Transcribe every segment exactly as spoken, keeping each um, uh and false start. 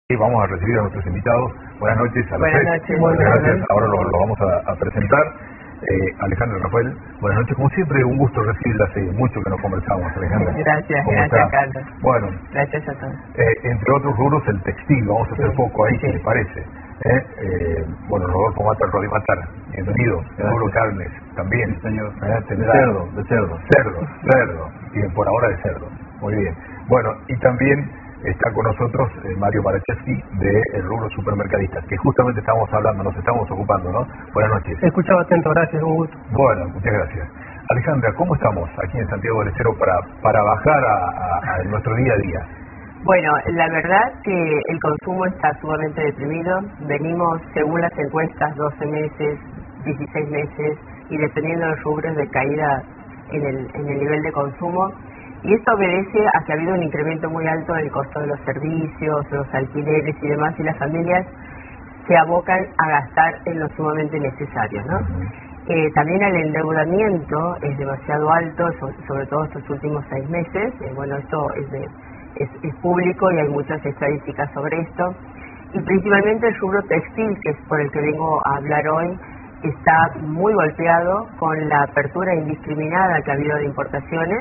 Y vamos a recibir a nuestros invitados. Buenas noches a los Buenas tres. noches. Muchas Buenas gracias. noches. Ahora lo, lo vamos a, a presentar. Eh, Alejandra, Rafael, buenas noches. Como siempre, un gusto recibirla. Hace mucho que nos conversamos, Alejandra. Gracias, ¿Cómo gracias, está? Carlos. Bueno, Gracias a todos. eh, entre otros rubros, el textil. Vamos a hacer Sí. poco ahí, Sí. si le parece. ¿Eh? Eh, bueno, Rodolfo Matar, Rodri Matar, bienvenido. Rubro carnes, también. Sí, señor. ¿Eh? De Tendrá- cerdo, de cerdo. Cerdo, cerdo. Bien, por ahora de cerdo. Muy bien. Bueno, y también está con nosotros eh, Mario Marachevsky de El Rubro Supermercadistas, que justamente estamos hablando, nos estamos ocupando, ¿no? Buenas noches. Escuchaba atento, gracias, un gusto. Bueno, muchas gracias. Alejandra, ¿cómo estamos aquí en Santiago del Estero para, para bajar a, a- a nuestro día a día? Bueno, la verdad que el consumo está sumamente deprimido. Venimos, según las encuestas, doce meses, dieciséis meses, y dependiendo de los rubros de caída en el, en el nivel de consumo. Y esto obedece a que ha habido un incremento muy alto del costo de los servicios, los alquileres y demás, y las familias se abocan a gastar en lo sumamente necesario, ¿no? Eh, también el endeudamiento es demasiado alto, so- sobre todo estos últimos seis meses. Eh, bueno, esto es, de, es, es público y hay muchas estadísticas sobre esto. Y principalmente el rubro textil, que es por el que vengo a hablar hoy, está muy golpeado con la apertura indiscriminada que ha habido de importaciones.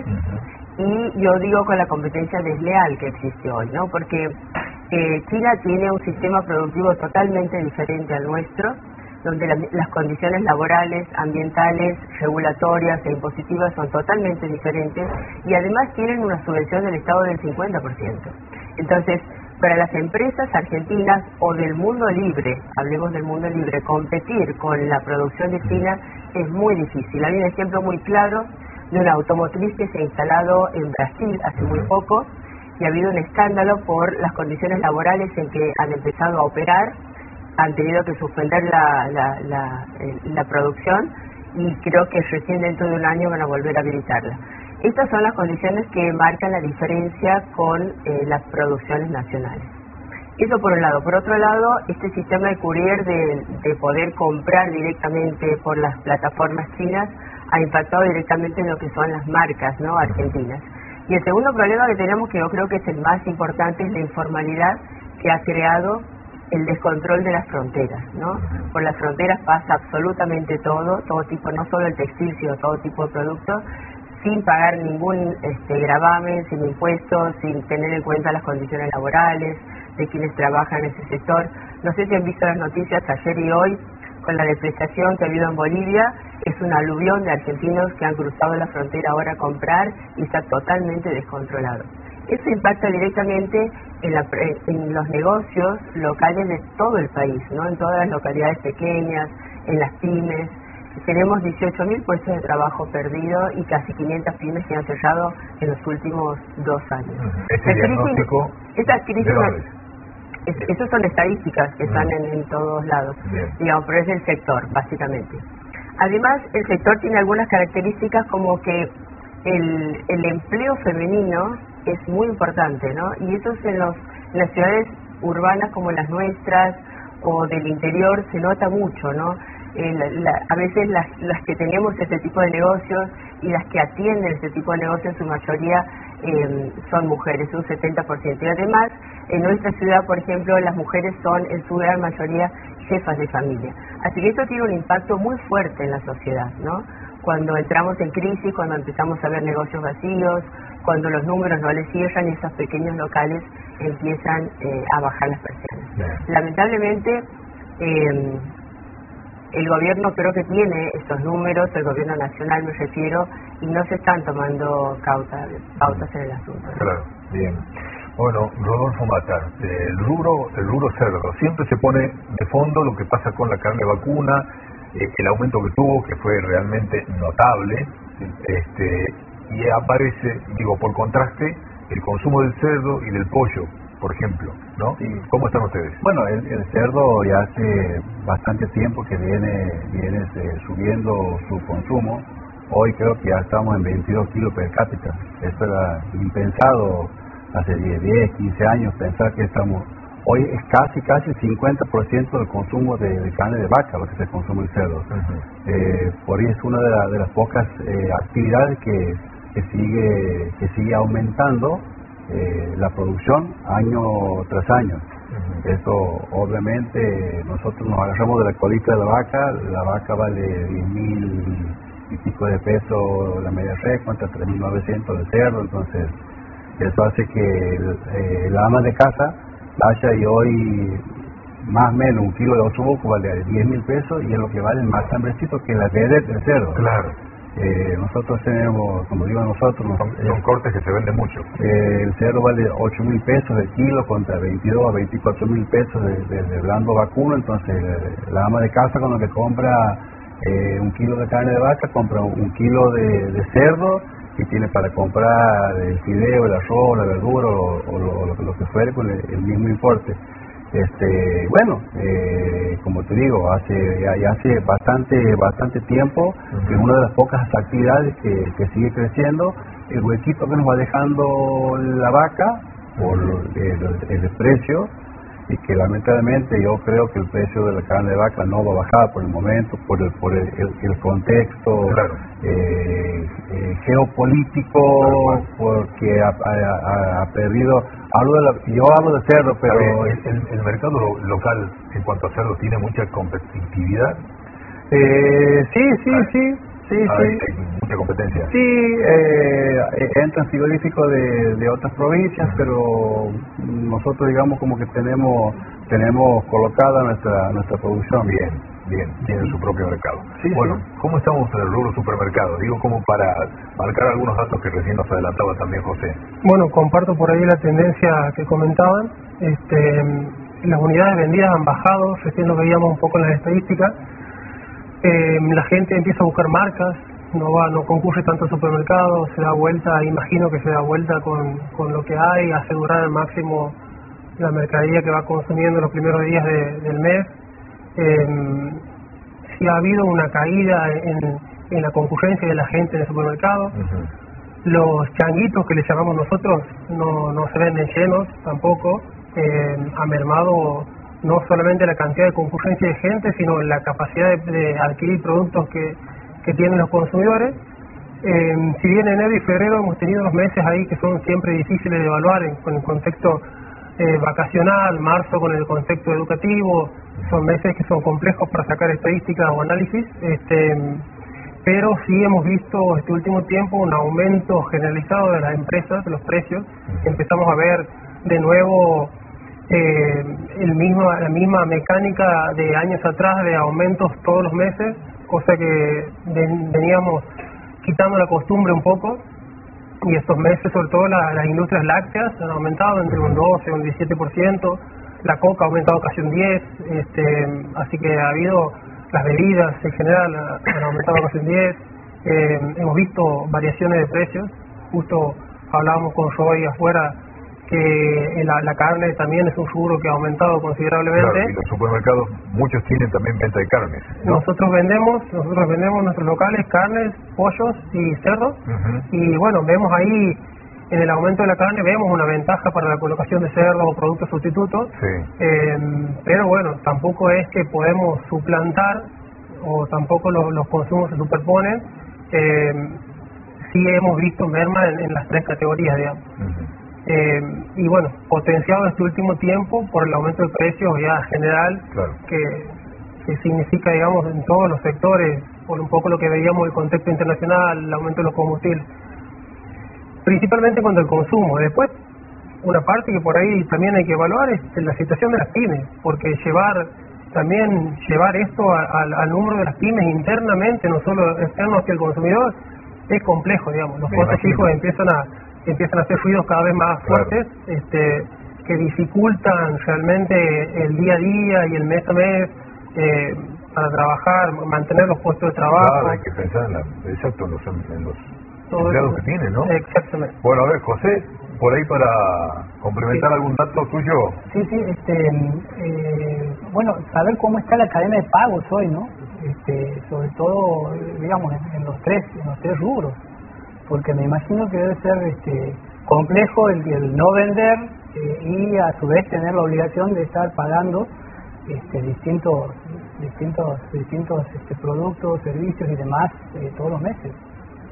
Y yo digo con la competencia desleal que existe hoy, ¿no? Porque eh, China tiene un sistema productivo totalmente diferente al nuestro, donde la- las condiciones laborales, ambientales, regulatorias e impositivas son totalmente diferentes, y además tienen una subvención del Estado del cincuenta por ciento. Entonces, para las empresas argentinas o del mundo libre, hablemos del mundo libre, competir con la producción de China es muy difícil. Hay un ejemplo muy claro de una automotriz que se ha instalado en Brasil hace muy poco, y ha habido un escándalo por las condiciones laborales en que han empezado a operar. Han tenido que suspender la, la, la, eh, la producción, y creo que recién dentro de un año van a volver a habilitarla. Estas son las condiciones que marcan la diferencia con eh, las producciones nacionales. Eso por un lado. Por otro lado, este sistema de courier de, de poder comprar directamente por las plataformas chinas ha impactado directamente en lo que son las marcas, ¿no?, argentinas. Y el segundo problema que tenemos, que yo creo que es el más importante, es la informalidad que ha creado el descontrol de las fronteras, ¿no? Por las fronteras pasa absolutamente todo, todo tipo, no solo el textil, sino todo tipo de productos, sin pagar ningún este, gravamen, sin impuestos, sin tener en cuenta las condiciones laborales de quienes trabajan en ese sector. No sé si han visto las noticias ayer y hoy, con la depreciación que ha habido en Bolivia, es un aluvión de argentinos que han cruzado la frontera ahora a comprar, y está totalmente descontrolado. Eso impacta directamente en, la, en los negocios locales de todo el país, ¿no? En todas las localidades pequeñas, en las pymes. Tenemos dieciocho mil puestos de trabajo perdidos y casi quinientas pymes que han cerrado en los últimos dos años. Este La crisis- diagnóstico, esta crisis, ¿de dónde? es- esas son estadísticas que están Mm. en, en todos lados, Bien. digamos, pero es el sector, básicamente. Además, el sector tiene algunas características, como que el, el empleo femenino es muy importante, ¿no? Y eso es en, los, en las ciudades urbanas como las nuestras o del interior se nota mucho, ¿no? Eh, la- la- a veces las, las que tenemos este tipo de negocios y las que atienden este tipo de negocios, en su mayoría eh, son mujeres, un setenta por ciento. Y además, en nuestra ciudad, por ejemplo, las mujeres son en su gran mayoría jefas de familia. Así que esto tiene un impacto muy fuerte en la sociedad, ¿no? Cuando entramos en crisis, cuando empezamos a ver negocios vacíos, cuando los números no les cierran y esos pequeños locales empiezan eh, a bajar las persianas. Bien. Lamentablemente, eh, el gobierno creo que tiene estos números, el gobierno nacional me refiero, y no se están tomando cauta, pautas en el asunto. Claro, bien. Bueno, Rodolfo Matar, el rubro, el rubro cerdo, siempre se pone de fondo lo que pasa con la carne vacuna, eh, el aumento que tuvo, que fue realmente notable, este, y aparece, digo, por contraste, el consumo del cerdo y del pollo, por ejemplo, ¿no? Sí. ¿Cómo están ustedes? Bueno, el, el cerdo ya hace bastante tiempo que viene, viene eh, subiendo su consumo. Hoy creo que ya estamos en veintidós kilos per cápita. Esto era impensado hace diez, quince años, pensar que estamos... Hoy es casi, casi cincuenta por ciento del consumo de, de carne de vaca lo que se consume el cerdo. Uh-huh. eh, por ahí es una de, la, de las pocas eh, actividades que, que sigue que sigue aumentando eh, la producción año tras año. Uh-huh. Eso, obviamente, nosotros nos agarramos de la colita de la vaca, la vaca vale diez mil y pico de pesos la media red, contra tres mil novecientos de cerdo, entonces eso hace que el, eh, la ama de casa vaya y hoy más o menos un kilo de osobuco vale diez mil pesos y es lo que vale más hambrecito que la vedette del cerdo. Claro. Eh, nosotros tenemos, como digo nosotros, son, eh, son cortes que se venden mucho. Eh, el cerdo vale ocho mil pesos el kilo contra veintidós a veinticuatro mil pesos de, de, de blando vacuno, entonces eh, la ama de casa con lo que compra eh, un kilo de carne de vaca, compra un, un kilo de, de cerdo y tiene para comprar el fideo, el arroz, la verdura o, o, lo, o lo, lo que fuere con el, el mismo importe. Este, bueno, eh, como te digo, hace ya, ya hace bastante bastante tiempo uh-huh. que una de las pocas actividades que, que sigue creciendo, el huequito que nos va dejando la vaca por el, el precio, y que lamentablemente yo creo que el precio de la carne de vaca no va a bajar por el momento, por el por el, el, el contexto claro. eh, eh, geopolítico, claro, porque ha, ha, ha perdido. Hablo de la, yo hablo de cerdo, pero ver, el, el mercado local en cuanto a cerdo tiene mucha competitividad. Eh, sí, sí, ah, sí, sí, ah, sí. Hay mucha competencia. Sí, eh, entran frigoríficos de, de otras provincias, uh-huh. pero nosotros digamos como que tenemos tenemos colocada nuestra nuestra producción. Bien, bien, tienen su propio mercado. Sí, bueno, sí. ¿cómo estamos en el rubro supermercado? Digo como para marcar algunos datos que recién nos adelantaba también José. Bueno, comparto por ahí la tendencia que comentaban. Este, las unidades vendidas han bajado, recién lo veíamos un poco en las estadísticas. Eh, la gente empieza a buscar marcas, no va, no concurre tanto al supermercado, se da vuelta, imagino que se da vuelta con, con lo que hay, asegurar al máximo la mercadería que va consumiendo los primeros días de, del mes. Eh, si ha habido una caída en, en la concurrencia de la gente en el supermercado, uh-huh. los changuitos que les llamamos nosotros no, no se venden llenos tampoco, eh, ha mermado no solamente la cantidad de concurrencia de gente, sino la capacidad de, de adquirir productos que, que tienen los consumidores. Eh, si bien enero y febrero hemos tenido unos meses ahí que son siempre difíciles de evaluar en, con el contexto eh, vacacional, marzo con el contexto educativo, son meses que son complejos para sacar estadísticas o análisis, este, pero sí hemos visto este último tiempo un aumento generalizado de las empresas, de los precios, empezamos a ver de nuevo Eh, el mismo, la misma mecánica de años atrás de aumentos todos los meses, cosa que ven, veníamos quitando la costumbre un poco, y estos meses sobre todo la, las industrias lácteas han aumentado entre un doce y un diecisiete por ciento, la coca ha aumentado casi un diez por ciento, este, así que ha habido, las bebidas en general han aumentado casi un diez por ciento, eh, hemos visto variaciones de precios, justo hablábamos con Roy afuera que la, la carne también es un rubro que ha aumentado considerablemente. Claro, y los supermercados, muchos tienen también venta de carnes, ¿no? Nosotros vendemos, nosotros vendemos nuestros locales carnes, pollos y cerdos, uh-huh. y bueno, vemos ahí en el aumento de la carne, vemos una ventaja para la colocación de cerdos o productos sustitutos, sí. eh, pero bueno, tampoco es que podemos suplantar o tampoco los, los consumos se superponen. Eh, sí hemos visto merma en, en las tres categorías, digamos. Uh-huh. Eh, y bueno, potenciado este último tiempo por el aumento de precios ya general, claro. que, que significa, digamos, en todos los sectores, por un poco lo que veíamos el contexto internacional, el aumento de los combustibles, principalmente cuando el consumo. Después, una parte que por ahí también hay que evaluar es la situación de las pymes, porque llevar también llevar esto a, a, al número de las pymes internamente, no solo externo hacia el consumidor, es complejo, digamos. Los costos fijos empiezan a empiezan a hacer ruidos cada vez más fuertes, claro. este, que dificultan realmente el día a día y el mes a mes eh, para trabajar, mantener los puestos de trabajo. Claro, hay que pensar en, la, exacto, en los, en los empleados que tienen, ¿no? Exactamente. Bueno, a ver, José, por ahí para complementar sí. algún dato tuyo. Sí, sí, este, eh, bueno, saber cómo está la cadena de pagos hoy, ¿no? Este, sobre todo, digamos, en, en los tres, en los tres rubros. Porque me imagino que debe ser este, complejo el, el no vender eh, y a su vez tener la obligación de estar pagando este, distintos distintos distintos este, productos, servicios y demás eh, todos los meses.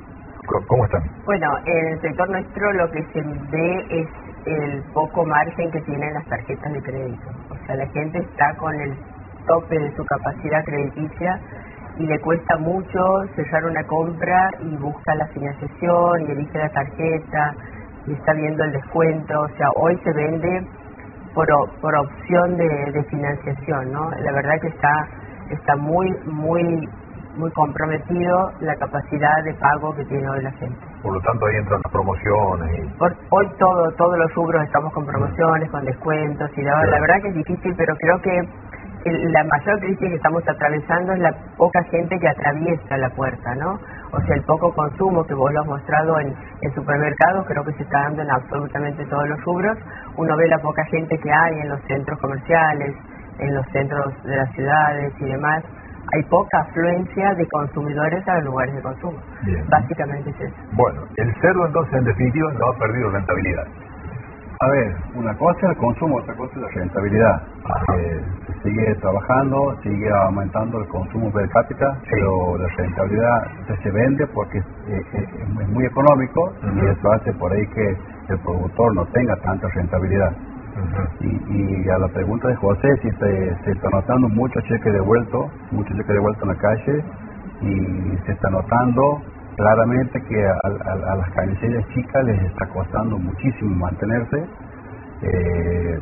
¿Cómo están? Bueno, en el sector nuestro lo que se ve es el poco margen que tienen las tarjetas de crédito. O sea, la gente está con el tope de su capacidad crediticia y le cuesta mucho cerrar una compra y busca la financiación y elige la tarjeta y está viendo el descuento. O sea, hoy se vende por, por opción de, de financiación, ¿no? La verdad que está está muy, muy... muy comprometido la capacidad de pago que tiene hoy la gente. Por lo tanto, ahí entran las promociones. Y... Por, hoy todo, todos los rubros estamos con promociones, con descuentos, y la, claro. la verdad que es difícil, pero creo que el, la mayor crisis que estamos atravesando es la poca gente que atraviesa la puerta, ¿no? O sea, el poco consumo que vos lo has mostrado en, en supermercados, creo que se está dando en absolutamente todos los rubros. Uno ve la poca gente que hay en los centros comerciales, en los centros de las ciudades y demás. Hay poca afluencia de consumidores a los lugares de consumo. Bien. Básicamente es eso. Bueno, el cerdo entonces en definitiva no ha perdido rentabilidad. A ver, una cosa es el consumo, otra cosa es la rentabilidad. Eh, se sigue trabajando, sigue aumentando el consumo per cápita, sí. Pero la rentabilidad se, se vende porque es, eh, es muy económico. Uh-huh. Y eso hace por ahí que el productor no tenga tanta rentabilidad. Uh-huh. y, y a la pregunta de José, si se, se está notando mucho cheque devuelto, mucho cheque devuelto en la calle, y se está notando claramente que a, a, a las carnicerías chicas les está costando muchísimo mantenerse, eh,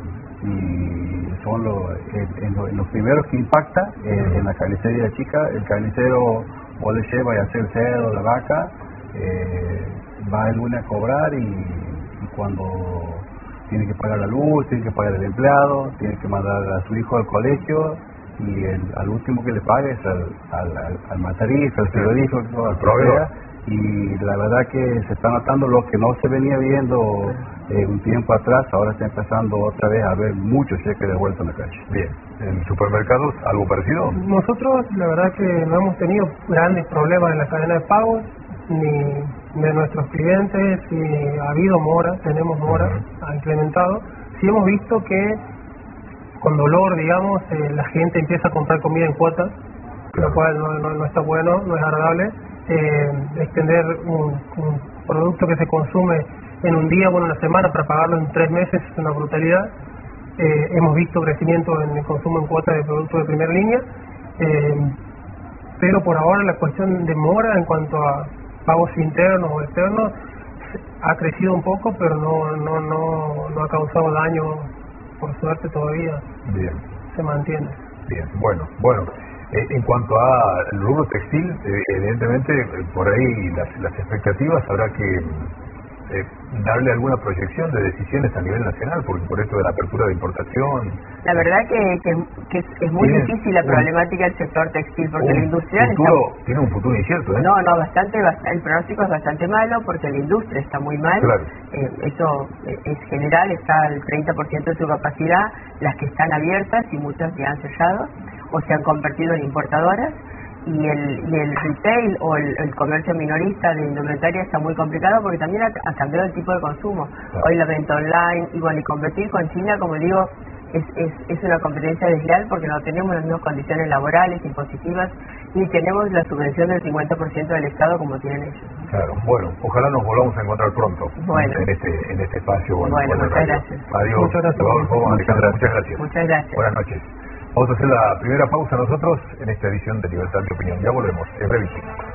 y son los, en, en, lo, en los primeros que impacta, eh, en la carnicería chica, el carnicero o le lleva a hacer el cerdo, la vaca, eh, va el lunes a cobrar y, y cuando tiene que pagar la luz, tiene que pagar el empleado, tiene que mandar a su hijo al colegio, y el, al último que le pague es al, al, al, al matarista, al frigorífico, al proveedor. Y la verdad que se está notando lo que no se venía viendo eh, un tiempo atrás, ahora está empezando otra vez a haber muchos cheques de vuelta en la calle. Bien, ¿en supermercados algo parecido? Nosotros la verdad que no hemos tenido grandes problemas en la cadena de pagos, ni de nuestros clientes, si ha habido mora, tenemos mora, uh-huh. ha implementado. Sí hemos visto que con dolor, digamos, eh, la gente empieza a comprar comida en cuotas, claro. Lo cual no, no, no está bueno, no es agradable. Eh, extender un, un producto que se consume en un día o en una semana para pagarlo en tres meses es una brutalidad. Eh, hemos visto crecimiento en el consumo en cuotas de productos de primera línea, eh, pero por ahora la cuestión de mora en cuanto a pagos internos o externos ha crecido un poco, pero no no no, no ha causado daño, por suerte todavía. Bien. Se mantiene. Bien, bueno, bueno. Eh, en cuanto al rubro textil, eh, evidentemente eh, por ahí las, las expectativas habrá que eh, darle alguna proyección de decisiones a nivel nacional, porque por esto de la apertura de importación... La verdad que, que, que es, es muy difícil la un, problemática del sector textil, porque la industria... Futuro, está... Tiene un futuro incierto, ¿eh? No, no, bastante, bastante, el pronóstico es bastante malo, porque la industria está muy mal. Claro. Eh, eso es general, está al treinta por ciento de su capacidad, las que están abiertas y muchas ya han cerrado o se han convertido en importadoras, y el, y el retail o el, el comercio minorista de indumentaria está muy complicado porque también ha, ha cambiado el tipo de consumo. Claro. Hoy la venta online, y bueno, y competir con China, como digo, es, es, es una competencia desleal porque no tenemos las mismas condiciones laborales, impositivas, ni tenemos la subvención del cincuenta por ciento del Estado como tienen ellos. Claro, bueno, ojalá nos volvamos a encontrar pronto bueno. en este en este espacio. Bueno, bueno muchas radio. gracias. Adiós. Muchas gracias. Rodolfo, muchas gracias. Muchas gracias. Muchas gracias. Buenas noches. Vamos a hacer la primera pausa nosotros en esta edición de Libertad de Opinión. Ya volvemos, en brevísimo.